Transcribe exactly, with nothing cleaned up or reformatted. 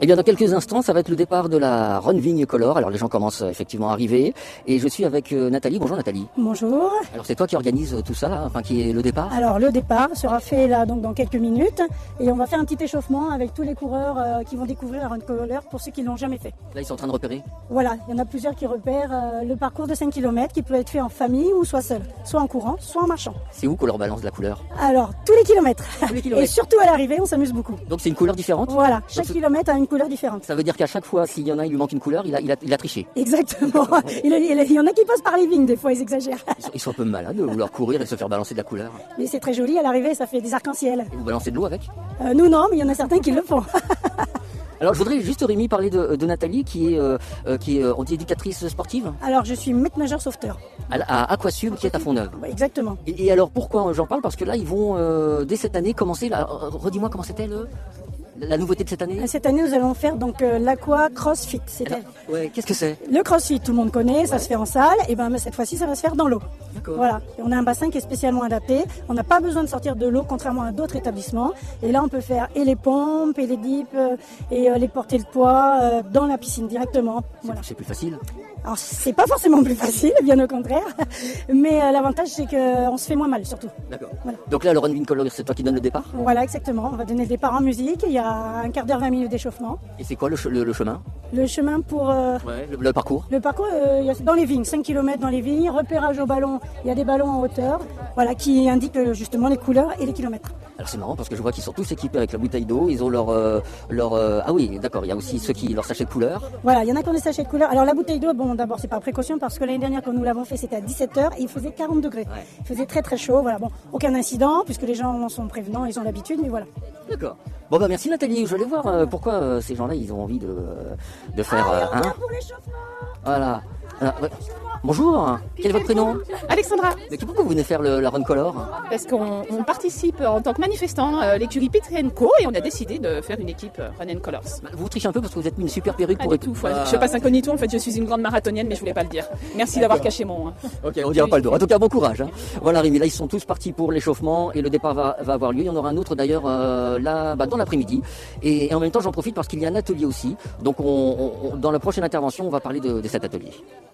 Eh bien, dans quelques instants, ça va être le départ de la Run Vigne Color. Alors, les gens commencent euh, effectivement à arriver. Et je suis avec euh, Nathalie. Bonjour Nathalie. Bonjour. Alors, c'est toi qui organise tout ça, là, enfin, qui est le départ? Alors, le départ sera fait là, donc, dans quelques minutes. Et on va faire un petit échauffement avec tous les coureurs euh, qui vont découvrir la Run Color pour ceux qui ne l'ont jamais fait. Là, ils sont en train de repérer? Voilà, il y en a plusieurs qui repèrent euh, le parcours de cinq kilomètres qui peut être fait en famille ou soit seul, soit en courant, soit en marchant. C'est où qu'on leur balance la couleur? Alors, tous les kilomètres. Tous les kilomètres. Et surtout à l'arrivée, on s'amuse beaucoup. Donc, c'est une couleur différente? Voilà, chaque Donc, kilomètre a une couleur différente. ça veut dire qu'à chaque fois, s'il y en a, il lui manque une couleur, il a, il a, il a triché. Exactement. il, il, il y en a qui passent par les vignes, des fois, ils exagèrent. Ils sont, ils sont un peu malades de vouloir courir et se faire balancer de la couleur. Mais c'est très joli, à l'arrivée, ça fait des arcs-en-ciel. Et vous balancez de l'eau avec? Euh, nous, non, mais il y en a certains qui le font. Alors, je voudrais juste, Rémi, parler de, de Nathalie, qui est, euh, qui est, on dit, éducatrice sportive Alors, je suis maître nageur sauveteur. à, à Aquasub, qui est à Font-Neuve. Ouais, exactement. Et, et alors, pourquoi j'en parle? Parce que là, ils vont, euh, dès cette année, commencer, là, redis-moi comment c'était le... La nouveauté de cette année? Cette année, nous allons faire donc euh, l'Aqua CrossFit. Alors, ouais, qu'est-ce que c'est? Le CrossFit, tout le monde connaît, ça Ouais. se fait en salle. Et ben cette fois-ci, ça va se faire dans l'eau. D'accord. Voilà. Et on a un bassin qui est spécialement adapté. On n'a pas besoin de sortir de l'eau, contrairement à d'autres établissements. Et là, on peut faire et les pompes, et les dips, euh, et euh, les portées de poids euh, dans la piscine directement. Voilà. C'est plus facile. Alors, c'est pas forcément plus facile, bien au contraire. Mais euh, l'avantage, c'est qu'on se fait moins mal, surtout. D'accord. Voilà. Donc là, le Run Vigne Color, c'est toi qui donne le départ? Voilà, exactement. On va donner le départ en musique. Il y a un quart d'heure, vingt minutes d'échauffement. Et c'est quoi le, che- le, le chemin? Le chemin pour... euh, Ouais. Le, le parcours? Le parcours, euh, il y a dans les vignes, cinq kilomètres dans les vignes, repérage au ballon, il y a des ballons en hauteur, voilà, qui indiquent euh, justement les couleurs et les kilomètres. Alors c'est marrant parce que je vois qu'ils sont tous équipés avec la bouteille d'eau, ils ont leur... euh, leur euh, ah oui, d'accord, il y a aussi ceux qui leur sachet de couleur. Voilà, il y en a qui ont des sachets de couleurs. Alors la bouteille d'eau, bon d'abord c'est par précaution parce que l'année dernière quand nous l'avons fait c'était à dix-sept heures et il faisait quarante degrés. Ouais. Il faisait très très chaud, voilà, bon, aucun incident puisque les gens sont prévenants, ils ont l'habitude, mais voilà. D'accord. Bon bah merci Nathalie, je vais voir euh, pourquoi euh, ces gens-là ils ont envie de, de faire... euh, hein Pour l'échauffement. Voilà. Alors, ouais. Bonjour, quel est votre prénom? Alexandra, Mais pourquoi vous venez faire le, la Run Color? parce qu'on on participe en tant que manifestant à l'écurie Pit Co et on a décidé de faire une équipe euh, Run and Colors. Bah, Vous trichez un peu parce que vous êtes mis une super perruque Pas pour... du tout, Ah. je passe incognito, en fait je suis une grande marathonienne mais je voulais pas le dire. Merci d'avoir caché mon... hein. Ok, on dira pas le dos. En tout cas, bon courage. Hein. Voilà, Rémi, là, ils sont tous partis pour l'échauffement et le départ va, va avoir lieu. Il y en aura un autre d'ailleurs euh, là, bah, dans l'après-midi. Et, et en même temps, j'en profite parce qu'il y a un atelier aussi. Donc, on, on- on- dans la prochaine intervention, on va parler de, de cet atelier.